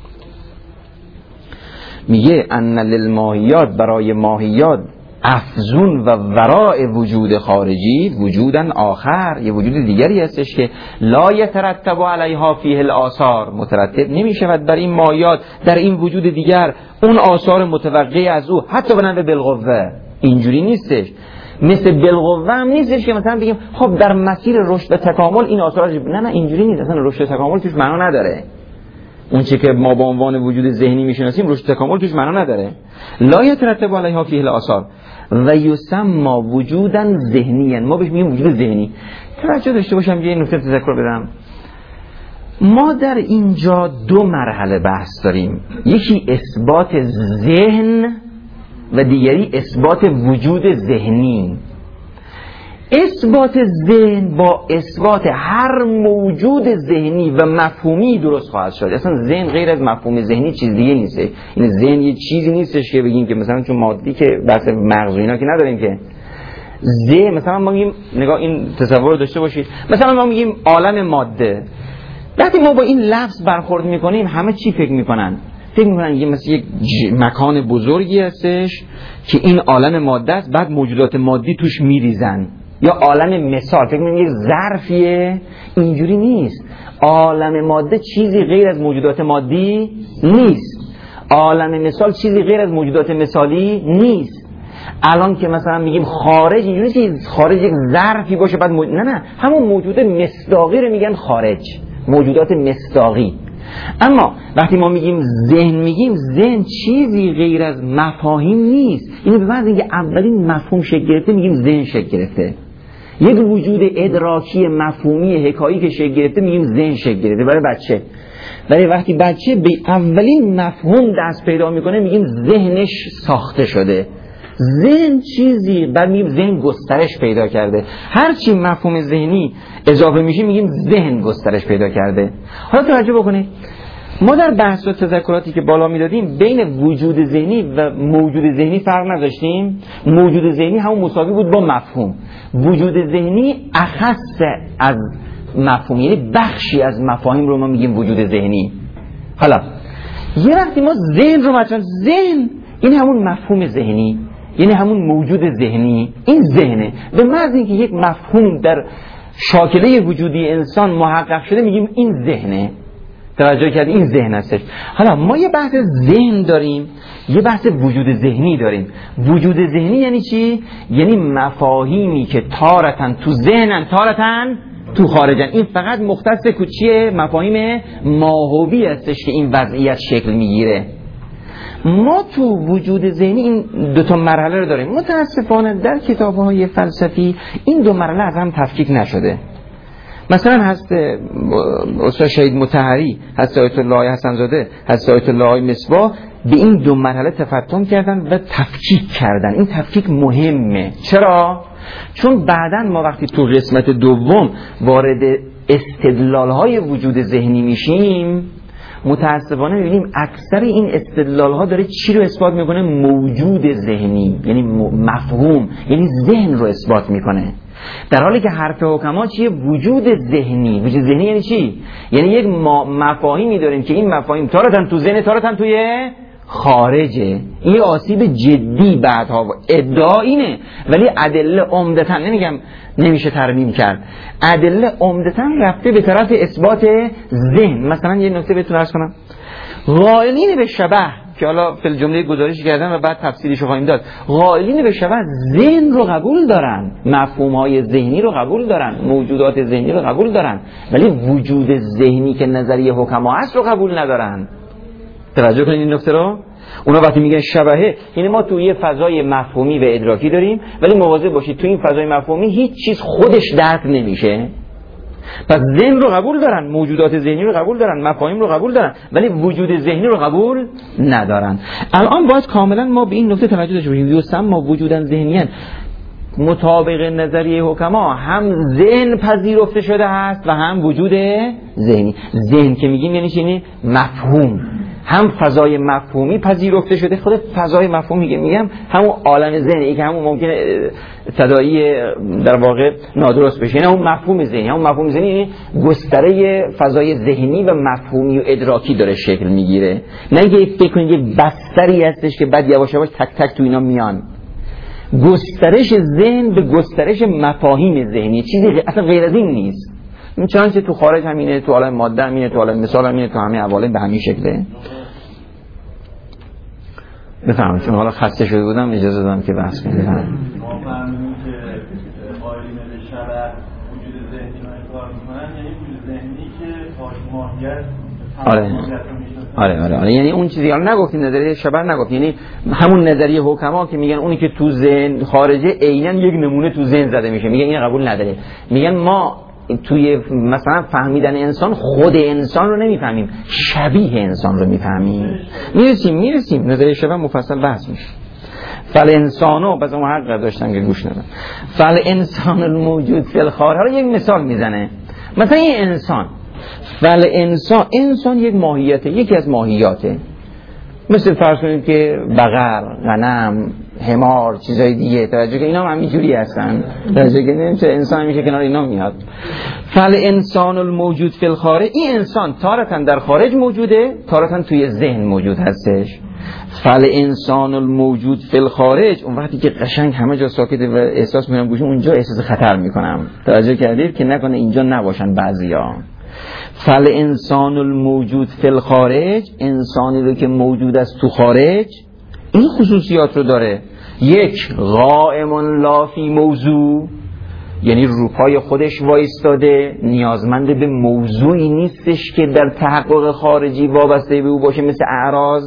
میگه ان للماهیات، برای ماهیات، افزون و وراء وجود خارجی وجودن آخر، یه وجود دیگری هستش که لا یترتب علیها فیه الاثار، مترتب نمی شود بر این ماهیات در این وجود دیگر اون آثار متوقع از او، حتی به نحو بالقوه. اینجوری نیستش، مثل بالقوه هم نیستش که مثلا بگیم خب در مسیر رشد و تکامل این آثار، نه نه اینجوری نیست، اصلا رشد و تکامل توش معنا نداره. اون چه که ما با عنوان وجود ذهنی میشناسیم رشد تکامل توش معنا نداره. لا یترتب علیها فیه الاثار و یسمى وجودا ذهنیا، ما بهش میگیم وجود ذهنی. توجه داشته باشم یه نکته تذکر بدم. ما در اینجا دو مرحله بحث داریم، یکی اثبات ذهن و دیگری اثبات وجود ذهنی. اثبات ذهن با اثبات هر موجود ذهنی و مفهومی درست خواهد شد. اصلا ذهن غیر از مفهوم ذهنی چیز دیگه نیست. این ذهن یه چیزی نیستش که بگیم که مثلا چون مادی که بحث مغز و اینا که نداریم که ذهن، مثلا ما میگیم نگاه این تصور رو داشته باشید، مثلا ما میگیم عالم ماده. وقتی ما با این لفظ برخورد میکنیم همه چی فکر میکنن؟ فکر میکنن یه مثل یک مکان بزرگی هستش که این عالم ماده است، بعد موجودات مادی توش میریزن. یا عالم مثال فکر میکنن یک ظرفیه. اینجوری نیست. عالم ماده چیزی غیر از موجودات مادی نیست. عالم مثال چیزی غیر از موجودات مثالی نیست. الان که مثلا میگیم خارج، اینجوری که خارج یک ظرفی باشه بعد موجود... نه نه همون موجود مصداقی رو میگن خارج، موجودات مصداقی. اما وقتی ما میگیم ذهن، میگیم ذهن چیزی غیر از مفاهیم نیست. اینو به معنی اینکه اولین مفهوم شکل گرفته میگیم ذهن شکل گرفته. یک وجود ادراکی مفهومی حکایی که شکل گرفته میگیم ذهن شکل گرفته برای بچه. ولی وقتی بچه به اولین مفهوم دست پیدا میکنه میگیم ذهنش ساخته شده. ذهن چیزی، بعد میگیم ذهن گسترش پیدا کرده. هر چی مفهوم ذهنی اضافه میشه میگیم ذهن گسترش پیدا کرده. حالا توجه بکنید، ما در بحث و تذکراتی که بالا میدادیم بین وجود ذهنی و موجود ذهنی فرق نداشتیم. موجود ذهنی همون مساوی بود با مفهوم. وجود ذهنی اخص از مفهوم، یعنی بخشی از مفاهیم رو ما میگیم وجود ذهنی. حالا یه وقتی ما ذهن رو مطرح، ذهن این همون مفهوم ذهنی، یعنی همون موجود ذهنی، این ذهنه. به محض اینکه یک مفهوم در شاکله وجودی انسان محقق شده میگیم این ذهنه. توجه کردید؟ این ذهن هستش. حالا ما یه بحث ذهن داریم، یه بحث وجود ذهنی داریم. وجود ذهنی یعنی چی؟ یعنی مفاهیمی که تارتن تو ذهنن تارتن تو خارجن. این فقط مختص کوچیه مفاهیم ماهوی هستش که این وضعیت شکل میگیره. ما تو وجود ذهنی این دو تا مرحله رو داریم. متاسفانه در کتاب‌های فلسفی این دو مرحله از هم تفکیک نشده. مثلا هست استاد شهید مطهری، هست آیت الله حسن زاده، هست آیت الله مصباح به این دو مرحله تفتن کردن و تفکیک کردن. این تفکیک مهمه. چرا؟ چون بعداً ما وقتی تو قسمت دوم وارد استدلال‌های وجود ذهنی میشیم متاسفانه می‌بینیم اکثر این استدلال‌ها داره چی رو اثبات میکنه؟ موجود ذهنی، یعنی مفهوم، یعنی ذهن رو اثبات میکنه. در حالی که حرف حکما چیه؟ وجود ذهنی. وجود ذهنی یعنی چی؟ یعنی یک مفاهیمی داریم که این مفاهیم تارتن تو ذهن، تارتن توی خارجه. این آسیب جدی بعدها ادعا اینه، ولی ادله عمدتاً، نمیگم نمیشه ترمیم کرد، ادله عمدتاً رفته به طرف اثبات ذهن. مثلا یه نکته بهتون عرض کنم، قائلین به شبه که حالا فی الجمله گزارش کردم و بعد تفسیرش رو خواهیم داد، قائلین به شبه ذهن رو قبول دارن، مفهوم‌های ذهنی رو قبول دارن، موجودات ذهنی رو قبول دارن، ولی وجود ذهنی که نظریه حکما است رو قبول ندارن. توجه کنید این نکته رو. اونا وقتی میگن شبهه، یعنی ما توی یه فضای مفهومی و ادراکی داریم، ولی مواظب باشید توی این فضای مفهومی هیچ چیز خودش درک نمیشه. پس ذهن رو قبول دارن، موجودات ذهنی رو قبول دارن، مفاهیم رو قبول دارن، ولی وجود ذهنی رو قبول ندارن. الان باید کاملا ما به این نکته توجه داشته باشیم. یسمى وجودن ذهنیان، مطابق نظریه حکما هم ذهن پذیرفته شده است و هم وجود ذهنی. ذهن که میگیم یعنی چی؟ یعنی مفهوم، هم فضای مفهومی پذیرفته شده. خود فضای مفهومی که میگم همون عالم ذهنی که همون ممکنه تداعی در واقع نادرست بشه، یعنی همون مفهوم ذهنی. همون مفهوم ذهنی یعنی گستره فضای ذهنی و مفهومی و ادراکی داره شکل میگیره، نه اینکه فکر کنید یه بستری هستش که بعد یواش یواش تک تک تو اینا میان. گسترش ذهن به گسترش مفاهیم ذهنی، چیزی اصلا غیر از این نیست. این چنانچه تو خارج همینه، تو عالم ماده همینه، تو عالم مثال همینه، تو همه عوالم به همین شکله. بفهمید چون حالا خسته شده بودم اجازه دادم که بحث کنم. ما فهمیدیم که قائلین به شبه وجود ذهنی رو انکار میکنن، یعنی وجود ذهنی که تاج ماهیت. آره آره آره آره یعنی اون چیزی حالا نگفتیم، نظریه شبه نگفت، یعنی همون نظریه حکما که میگن اونی که تو ذهن خارجه عیناً یک نمونه تو ذهن زده میشه، میگن این قبول نداره. میگن ما توی مثلا فهمیدن انسان خود انسان رو نمیفهمیم، شبیه انسان رو میفهمیم. میرسیم میرسیم نظریه شبه مفصل بحث میشه. فل انسانو بس اون حق داشتم که گوش ندادم. فل انسان الموجود فی الخارج. حالا یک مثال میزنه، مثلا این انسان، فل انسان، انسان یک ماهیته، یکی از ماهیاته، مثل فرض کنید که بقر، غنم، حمار، چیزای دیگه، توجه که اینا هم همینجوری هستن، توجه که نمیشه انسان میشه کنار اینا میاد. فل انسان الموجود فی الخارج، این انسان تارتاً در خارج موجوده، تارتاً توی ذهن موجود هستش. فل انسان الموجود فی الخارج، اون وقتی که قشنگ همه جا ساکته و احساس میکنم گوشم اونجا احساس خطر میکنم، توجه کردید که نکنه اینجا نباشن بعضیا. فل انسان الموجود فی الخارج، انسانی رو که موجود است تو خارج این خصوصیات رو داره. یک، قائم لا فی موضوع، یعنی روپای خودش وایستاده، نیازمند به موضوعی نیستش که در تحقق خارجی وابسته به او باشه مثل اعراض.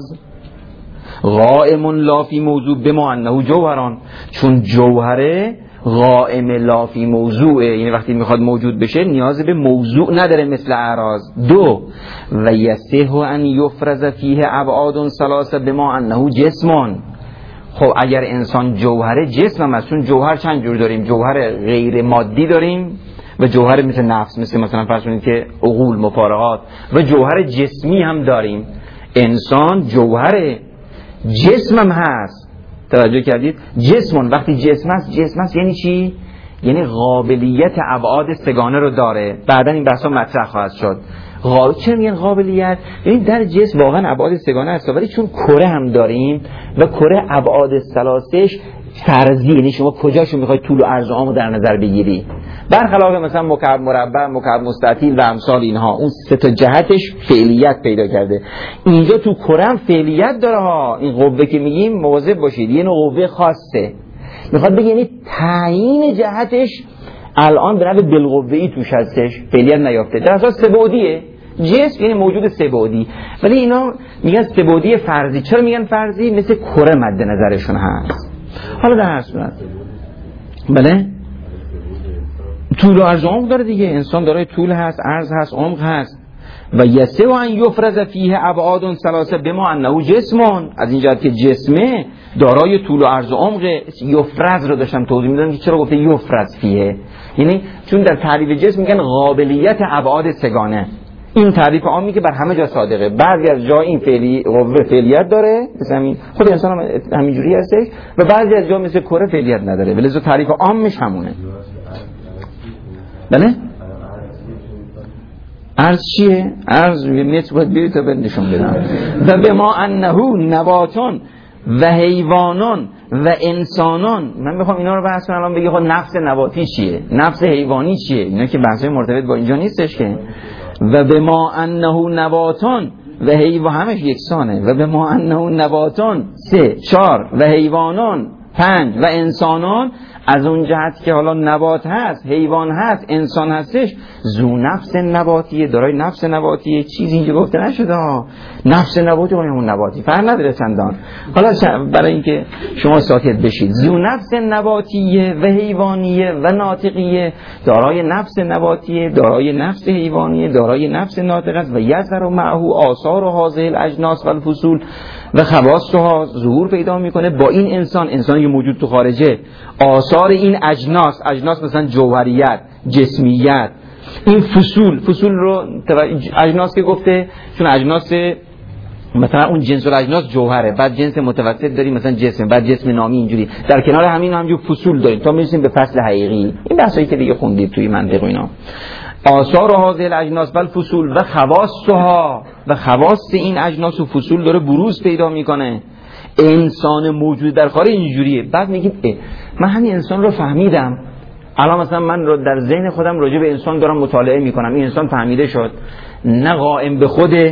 قائم لا فی موضوع بما انه جوهران، چون جوهره قائم لا فی موضوعه، یعنی وقتی میخواد موجود بشه نیاز به موضوع نداره مثل اعراض. دو، و یصح ان یفرز فیه ابعاد ثلاثه بما انه جسم. خب اگر انسان جوهره، جسم هم است، چون جوهر چند جور داریم، جوهر غیر مادی داریم و جوهر مثل نفس، مثل مثلا فرض کنید که عقول، مفارقات، و جوهر جسمی هم داریم. انسان جوهر جسم هم هست، توجه کردید؟ جسمون وقتی جسم است، جسم است یعنی چی؟ یعنی قابلیت ابعاد سگانه رو داره. بعدن این بحثا مطرح خواهد شد. قابل... چرا میگن قابلیت؟ یعنی در جسم واقعا ابعاد سگانه هست، ولی چون کره هم داریم و کره ابعاد ثلاثش فرضی، یعنی شما کجاشو میخواید طول و عرض و عمق در نظر بگیری، برخلاف مثلا مکعب مربع، مکعب مستطیل و امثال اینها، اون سه تا جهتش فعلیت پیدا کرده. اینجا تو کره هم فعلیت داره ها. این قوه که میگیم مواظب باشید، یه نوع قوه خاصه، میخواد بگه یعنی تعیین جهتش الان به نوع بالقوه‌ای توش هستش، فعلیت نیافته، در اساس سه بعدیه. جسم یعنی موجود سه بعدی، ولی اینا میگن سه بعدی فرضی. چرا میگن فرضی؟ مثل کره مد نظرشون هست. حالا در هر صورت بله طول و عرض و عمق داره دیگه، انسان دارای طول هست، عرض هست، عمق هست. و یسه و ان یفرز فیه ابعاد ثلاثه بما انه جسم، از این جهت که جسمه دارای طول و عرض و عمق. یفرز رو داشتم توضیح میدادم که چرا گفته یفرز فیه، یعنی چون در تعریف جسم میگن قابلیت ابعاد سگانه. این تعریف عامی که بر همه جا صادقه. بعضی از جا این فعلی قوه فعلیت داره، مثل همین خود انسان هم همینجوری هستش، و بعضی از جا مثل کره فعلیت نداره، ولی لذا تعریف عامش همونه. بله؟ عرض چیه؟ عرض متر باید بیایی تا بهت نشون بدم. و به ما انه نباتان و حیوانان و انسانان. من میخوام اینا رو بحث کنم الان، بگی خب نفس نباتی چیه، نفس حیوانی چیه، اینا که بحثای مرتبط با اینجا نیستش که. و به ما انه نباتان و حیوان همش یکسانه. و به ما انه نباتان سه، چهار، و حیوانان پنج، و انسانان از اون جهت که حالا نبات هست، حیوان هست، انسان هستش، زو نفس نباتیه، دارای نفس نباتیه. چیزی اینجا گفته نشده ها. نفس نباتی و همون نباتی فرق نداره چندان. حالا برای اینکه شما ساکت بشید، زو نفس نباتیه و حیوانیه و ناطقیه، دارای نفس نباتیه، دارای نفس حیوانیه، دارای نفس ناطق است. و یظهر معه آثار هذه الاجناس و الفصول و خواصها، ظهور پیدا میکنه با این انسان، انسانی که موجود تو خارجه، آثار این اجناس، اجناس مثلا جوهریت، جسمیت، این فصول، فصول رو اجناس که گفته، چون اجناس مثلا اون جنس الاجناس جوهره، بعد جنس متوسط داریم مثلا جسم، بعد جسم نامی، اینجوری در کنار همین همجور فصول داریم تا میرسیم به فصل حقیقی. این بحثایی که دیگه خوندید توی منطق و اینا. آثار هذه الاجناس بل فصول و خواصها، و خواص این اجناس و فصول داره بروز پیدا میکنه. انسان موجود در خارج اینجوریه. بعد میگیم من همین انسان رو فهمیدم، الان مثلا من رو در ذهن خودم راجع به انسان دارم مطالعه میکنم، این انسان فهمیده شد، نه قائم به خوده،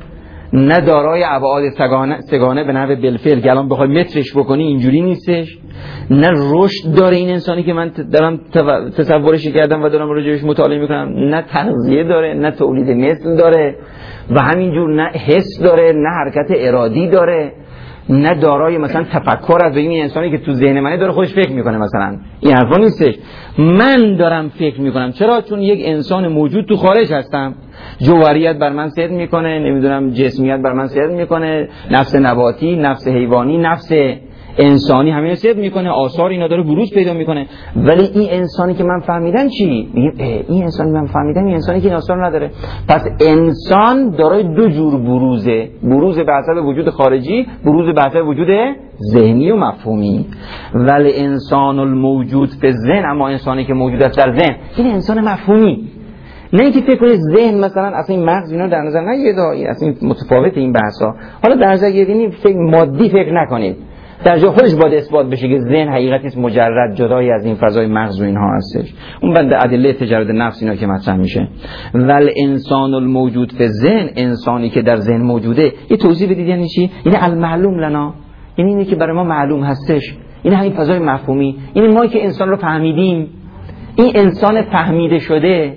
نه دارای ابعاد سگانه, سگانه به نحو بالفعل که الان بخوای مترش بکنی اینجوری نیستش، نه رشد داره این انسانی که من دارم تصورش کردم و دارم راجعش مطالعه میکنم، نه تغذیه داره، نه تولید مثل داره، و همینجور نه حس داره، نه حرکت ارادی داره، نه دارای مثلا تفکر از این انسانی که تو ذهن منه داره خودش فکر میکنه. مثلا این حرفا نیستش. من دارم فکر میکنم. چرا؟ چون یک انسان موجود تو خارج هستم، جوهریت بر من سیر میکنه، نمیدونم جسمیت بر من سیر میکنه، نفس نباتی، نفس حیوانی، نفس انسانی همین صدق میکنه، آثار اینا داره بروز پیدا میکنه. ولی این انسانی که من فهمیدم چی؟ میگیم این انسانی من فهمیدم این انسانی که این آثار نداره. پس انسان دارای دو جور بروزه، بروز به حسب وجود خارجی، بروز به حسب وجود ذهنی و مفهومی. ولی انسان الموجود فی الذهن، اما انسانی که موجود است در ذهن، این انسان مفهومی. نه اینکه فکر کنید ذهن مثلا اصلا این مغز اینا در نظر نگیرید، اصلا متفاوت این بحثا. حالا در نظر گیرید فکر مادی فکر نکنید، در جا خودش باید اثبات بشه که ذهن حقیقت نیست، مجرد جدای از این فضای مغز و اینها هستش. اون بند ادله تجرد نفس اینا که مطرح میشه. ول انسان الموجود فی الذهن، انسانی که در ذهن موجوده. یه توضیح بدید یعنی چی؟ یعنی المعلوم لنا، یعنی اینی که برای ما معلوم هستش، این همین فضای مفهومی. این ما که انسان رو فهمیدیم، این انسان فهمیده شده.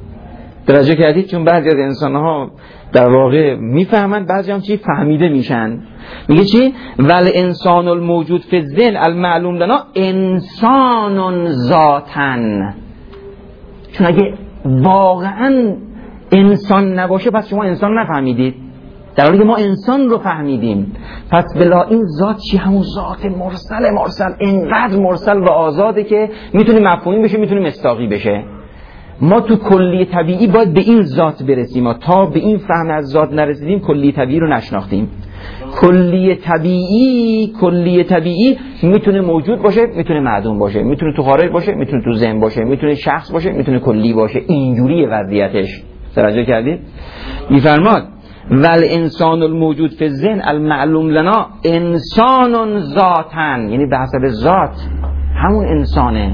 توجه کردید؟ چون بعضی از انسان‌ها در واقع میفهمند، بعضی هم چی فهمیده میشن. میگه چی؟ ول انسان الموجود فی الذهن المعلوم لنا انسان ذاتن. چون اگه واقعا انسان نباشه پس شما انسان نفهمیدید، در حالی که ما انسان رو فهمیدیم. پس بلا این ذات چی؟ همون ذات مرسل مرسل، اینقدر مرسل و آزاده که میتونه مفهومی بشه، میتونه مصداقی بشه. ما تو کلی طبیعی باید به این ذات برسیم، ما تا به این فهم از ذات نرسیدیم کلی طبیعی رو نشناختیم. کلی طبیعی کلی طبیعی میتونه موجود باشه، میتونه معدوم باشه، میتونه تو خارج باشه، میتونه تو ذهن باشه، میتونه شخص باشه، میتونه کلی باشه. اینجوری وضعیتش. توجه کردید؟ میفرماد ول انسان الموجود فی الذهن المعلوم لنا انسان ذاتن، یعنی به حسب ذات همون انسانه.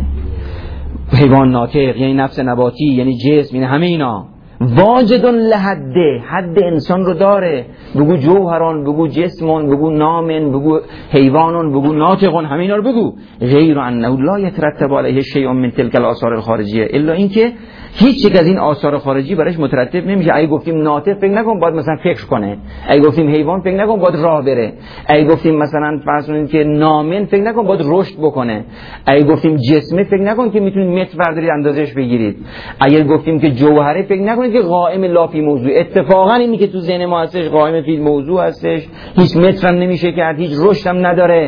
حیوان ناطق یعنی نفس نباتی یعنی جسم، یعنی همه اینا. واجد لحده، حد انسان رو داره. بگو جوهران، بگو جسمون، بگو نامن، بگو حیوانون، بگو ناطقون، همه اینا رو بگو. غیر انه لا یترتب علیه شیء من تلک الاثار الخارجیه، الا اینکه هیچ یک از این آثار خارجی برایش مترتب نمیشه. اگه گفتیم ناطق فکر نکن باید مثلا فکر کنه، اگه گفتیم حیوان فکر نکن باید راه بره، اگه گفتیم مثلا فرض کنید که نامن فکر نکن باید رشد بکنه، اگه گفتیم جسمه فکر نکن که میتونید متر بردارید اندازش بگیرید، اگه گفتیم که جوهره فکر نکنید که قائم لا فی موضوع. اتفاقا اینی که تو ذهن ما هستش قائم فی موضوع هستش، هیچ متر هم نمیشه کرد، هیچ رشد هم نداره.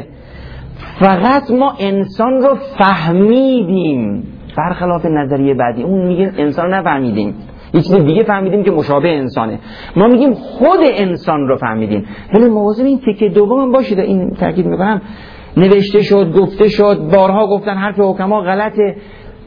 فقط ما انسان رو فهمیدیم، برخلاف نظریه بعدی. اون میگه انسان نفهمیدیم، یه چیز دیگه فهمیدیم که مشابه انسانه. ما میگیم خود انسان رو فهمیدیم. ولی مواظب این تیکه دوم باشید، این تاکید میکنم، نوشته شد، گفته شد، بارها گفتن، حرف حکما غلطه،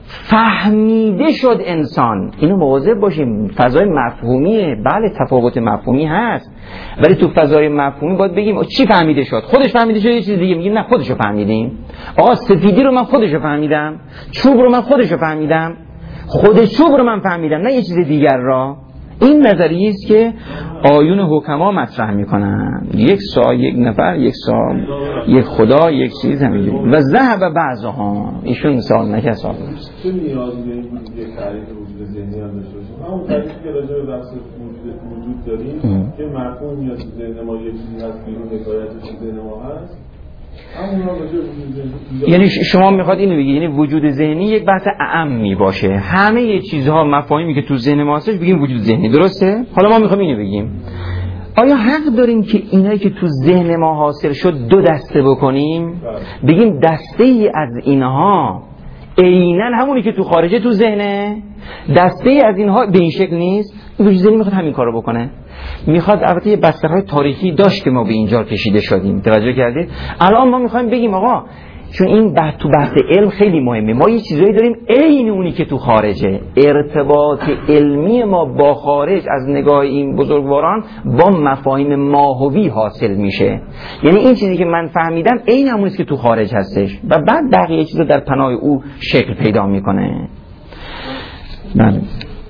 فهمیده شد انسان. اینو مواظب باشیم. فضای مفهومیه، بله تفاوت مفهومی هست، ولی تو فضای مفهومی باید بگیم چی فهمیده شد. خودش فهمیده شد یه چیز دیگه، میگیم نه خودشو فهمیدیم. آقا سفیدی رو من خودشو فهمیدم، چوب رو من خودشو فهمیدم، خود چوب رو من فهمیدم، نه یه چیز دیگر را. این نظریه است که آیون حکما مطرح میکنن. یک سا یک نفر، یک سا یک خدا، یک چیز همینجوری. و ذهب بعضها، ایشون سوال نکرد سوال نیست. چه نیازی داریم یک تعریف وجود ذهنی هم داشته باشیم؟ همون تعریفی که راجع به بحث وجود داریم که مفهوم میاد تو ذهن ما، یه چیزی هست بیرون حکایتش تو ذهن ما هست. یعنی شما میخواد اینو بگید، یعنی وجود ذهنی یک بحث اعمی باشه، همه یه چیزها مفاهیمی که تو ذهن ما هستش بگیم وجود ذهنی، درسته؟ حالا ما میخوایم اینو بگیم، آیا حق داریم که اینایی که تو ذهن ما حاصل شد دو دسته بکنیم؟ بگیم دسته ای از اینها عیناً همونی که تو خارجه تو ذهنه، دسته ای از اینها به این شکل نیست. وجود ذهنی میخواد همین کارو بکنه. میخواد البته یه بسترهای تاریخی داشت که ما به اینجا کشیده شدیم. توجه کردید؟ الان ما میخوایم بگیم آقا چون این بحث تو بحث علم خیلی مهمه، ما یه چیزایی داریم عین اونی که تو خارجه. ارتباط علمی ما با خارج از نگاه این بزرگواران با مفاهیم ماهوی حاصل میشه. یعنی این چیزی که من فهمیدم عین همونیست که تو خارج هستش و بعد بقیه چیزا در پناه او شکل پیدا میکنه. بله. انسانی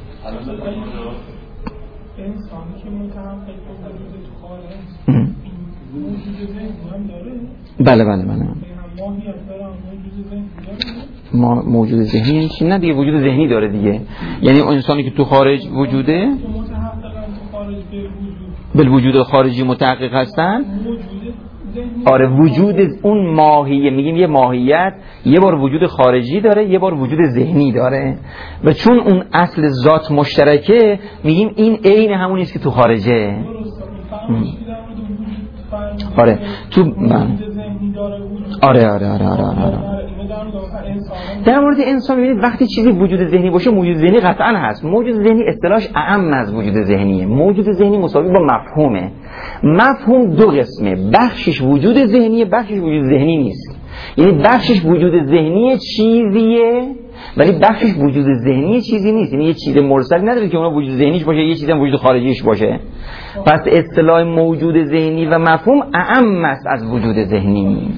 که متحقق وجود تو خارج موجود ذهنی هم داره؟ بله بله بله. ماهیت داره، موجود ذهنی داره؟ ما موجود ذهنی یعنی چی؟ نه دیگه وجود ذهنی داره دیگه. یعنی اون انسانی که تو خارج وجوده، که متحققاً تو خارج به وجود بالوجود خارجی متحقق هستن. موجود ذهنی، آره وجود اون ماهیه، میگیم یه ماهیت یه بار وجود خارجی داره، یه بار وجود ذهنی داره و چون اون اصل ذات مشترکه میگیم این عین همونی است که تو خارجه. درسته. فهمش که در مورد وجود فرق آره تو من وجود ذهنی ذهنی داره وجود. آره آره آره آره آره, آره. در مورد انسان ببینید وقتی چیزی وجود ذهنی باشه موجود ذهنی قطعا هست. موجود ذهنی اصطلاحش اعم از وجود ذهنیه. موجود ذهنی مساوی با مفهومه. مفهوم دو قسمه، بخشش وجود ذهنیه، بخشش وجود ذهنی نیست. یعنی بخشش وجود ذهنی چیزیه ولی بخشش وجود ذهنی چیزی نیست. یعنی یه چیز مرسل نداره که اون وجود ذهنیش باشه، یه چیز هم وجود خارجیش باشه. پس اصطلاح موجود ذهنی و مفهوم اعم است از وجود ذهنی.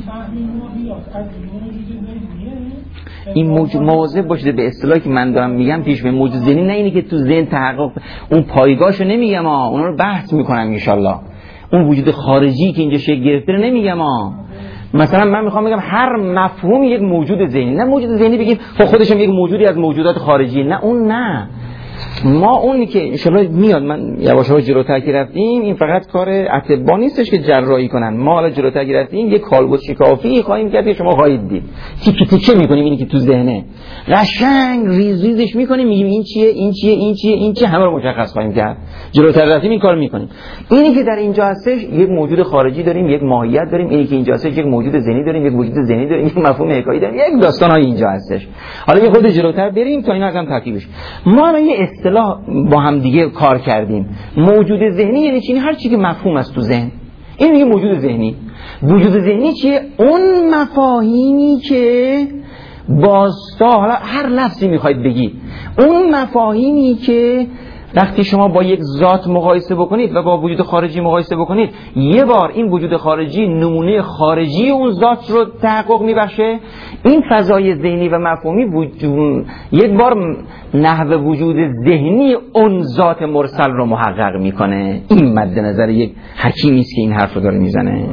این موجود مواظب باشید به اصطلاحی که من دارم میگم پیش به موجود ذهنی، نه اینی که تو ذهن تحقق اون پایگاهشو نمیگم ها، اونا رو بحث میکنم ان شاءالله. اون وجود خارجی که اینجا شکل گرفته رو نمیگم ها. مثلا من میخوام بگم هر مفهوم یک موجود ذهنی، نه موجود ذهنی بگیم خب خودش هم یک موجودی از موجودات خارجی، نه اون نه. ما اونی که انشالله میاد، من یواش یواش جلوتر که رفتیم، این فقط کار اطباء نیستش که جراحی کنن. ما حالا جلوتر که رفتیم یک کالبد شکافی خواهیم کرد که شما خواهید دید. تیکه تیکه میکنیم اینی که تو ذهنه، قشنگ ریز ریزش میکنیم، میگیم این چیه این چیه این چیه این چیه، همه رو مشخص خواهیم کرد. جلوتر رفتیم این کار میکنیم. اینی که در اینجا هستش یک موجود خارجی داریم، یک ماهیت داریم. اینی که اینجا هستش یک موجود ذهنی داریم، یک وجود ذهنی داریم، یک مفهوم حکایی داریم، یک داستانای اینجا هستش. حالا یه خود جلوتر بریم تا اینا هم ترکیبش. ما یه اصطلاح با هم دیگه کار کردیم. موجود ذهنی یعنی چی؟ هر چی که مفهوم است تو ذهن، این میگه موجود ذهنی. وجود ذهنی چیه؟ اون مفاهیمی که باستا، حالا هر لفظی میخواید بگید، اون مفاهیمی که وقتی شما با یک ذات مقایسه بکنید و با وجود خارجی مقایسه بکنید، یه بار این وجود خارجی نمونه خارجی اون ذات رو تحقق میبخشه، این فضای ذهنی و مفهومی وجود یک بار نحو وجود ذهنی اون ذات مرسل رو محقق میکنه. این مد نظر یک حکیمی است که این حرف رو داره میزنه.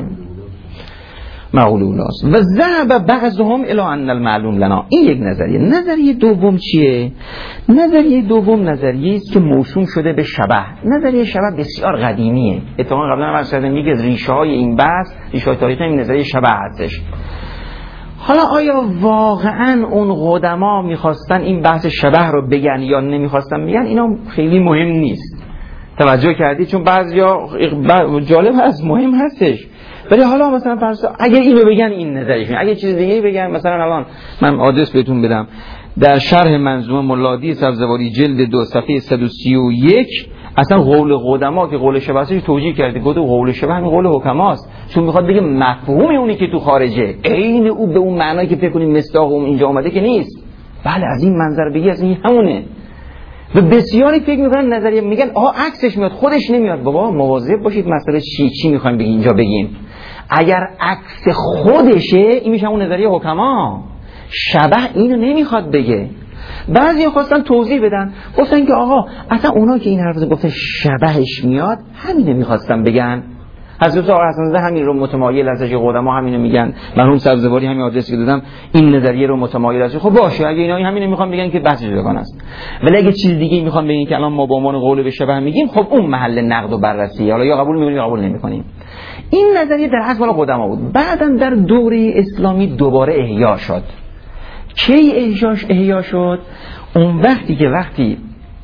معقول است. و ذهب بعضهم الی ان المعلوم لنا. این یک نظریه. نظریه دوم چیه؟ نظریه دوم نظریه است که موسوم شده به شبح. نظریه شبح بسیار قدیمیه. اتفاقا قبلا عرض کردم یکی از ریشه های این بحث، ریشه های تاریخی این نظریه شبح هستش. حالا آیا واقعا اون قدما میخواستن این بحث شبح رو بگن یا نمیخواستن بگن؟ اینا خیلی مهم نیست. توجه کردی؟ چون بعضیا جالب هست، مهم هستش. ولی حالا مثلا فرض اگر اینو بگن این نظریه، اگه چیز دیگه بگن، مثلا الان من آدرس بهتون بدم، در شرح منظومه ملادی سبزواری جلد دو صفحه صد و سی و یک اصلا قول قدما که قول شبهش توجیه کرده، گفت قول شبه همین قول حکماست، چون میخواد بگه مفهوم اونی که تو خارجه عین او به اون معنایی که فکر کنیم مصداق اون اینجا اومده که نیست. بله از این منظر بگی از این همونه. و بسیاری فکر میکنن نظریه میگن آها عکسش میاد خودش نمیاد. بابا مواظب باشید مسئله چی چی میخوایم بگیم اینجا بگیم. اگر عکس خودشه این میشه اون نظریه حکما. شبه اینو نمیخواد بگه. بعضی خواستن توضیح بدن، گفتن که آقا اصلا اونا که این حرف گفته شبهش میاد همینه میخواستن بگن. حضرت آقا حسن زاده همین رو متمایل ازش، قدما همینو میگن. مرحوم سبزواری همین آدرسی که دادم این نظریه رو متمایل ازش. خب باشه اگه اینا همینو میخوان بگن که بحث جداگانه است. ولی اگه چیز دیگه میخوان بگن که الان ما با عنوان قول به شبه میگیم، خب اون محل نقد و بررسی، حالا یا قبول میکنیم یا قبول نمیکنیم. این نظریه در اصل قدما بود. بعداً در دوره اسلامی دوباره احیا شد. کی احیاش احیا شد؟ اون وقتی که وقتی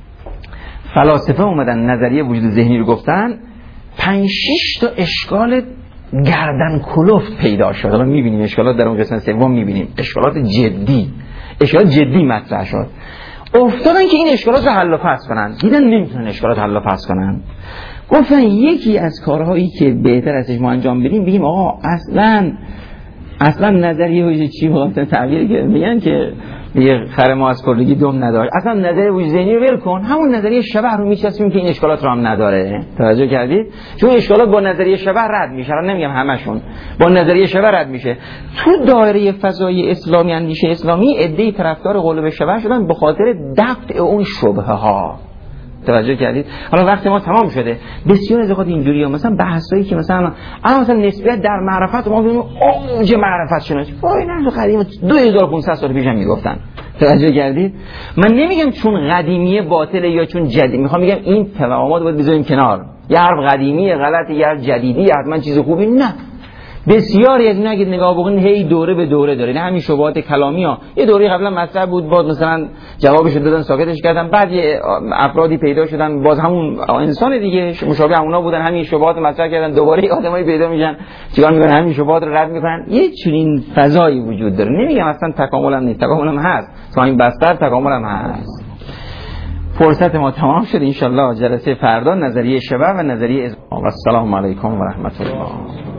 فلاسفه اومدن نظریه وجود ذهنی رو گفتن، پنج شش تا اشکال گردن کلفت پیدا شد. حالا میبینیم اشکالات در اون قسمت سوم میبینیم اشکالات جدی، اشکالات جدی مطرح شد. افتادن که این اشکالات رو حل و فصل کنن، دیدن نمیتونن اشکالات حل و فصل کنن. گفتن یکی از کارهایی که بهتر ازش ما انجام بدیم بگیم آقا اصلا اصلا نظریه وجود چی واسه تعبیر که میگن که یه خر ما از کلگی دم نداره، اصلا نظریه وجود ذهنی رو ول کن، همون نظریه شبه رو میچسبیم که این اشکالات رو هم نداره. توجه کردید؟ چون اشکالات با نظریه شبه رد میشه. الان نمیگم همشون، با نظریه شبه رد میشه. تو دایره فضای اسلامی، اندیشه اسلامی، عده‌ای طرفدار قول به شبه شدن به خاطر دفع اون شبهه ها. توجه کردید؟ حالا وقت ما تمام شده. بسیار از اوقات اینجوریه، مثلا بحثایی که مثلا الان مثلا نسبیت در معرفت ما ببینیم اوج معرفت شناسی وای نه قدیم دو هزار و پانصد سال پیش هم میگفتن. توجه کردید؟ من نمیگم چون قدیمیه باطله یا چون جدید، میخوام بگم این توهمات باید بذاریم کنار. یه حرف قدیمیه غلطه، یه حرف جدیدی حتما چیز خوبی نه. بسیاری از اینا اگه نگاه بکنید هی دوره به دوره داره. نه همین شبهات کلامی ها یه دوره قبلا مطرح بود، باز مثلا جوابش دادن ساکتش کردن، بعد یه افرادی پیدا شدن باز همون انسان دیگه مشابه همونا بودن، همین شبهات مطرح کردن، دوباره آدمایی پیدا میشن چیکار میکنن همین شبهات رو رد میکنن. یه چنین فضایی وجود داره. نمیگم اصلا تکامل هم نیست، تکامل هم هست، تو این بستر تکامل هم هست. فرصت ما تمام شد. ان شاء الله جلسه فردا نظریه شبه و نظریه از... و السلام علیکم و رحمت الله.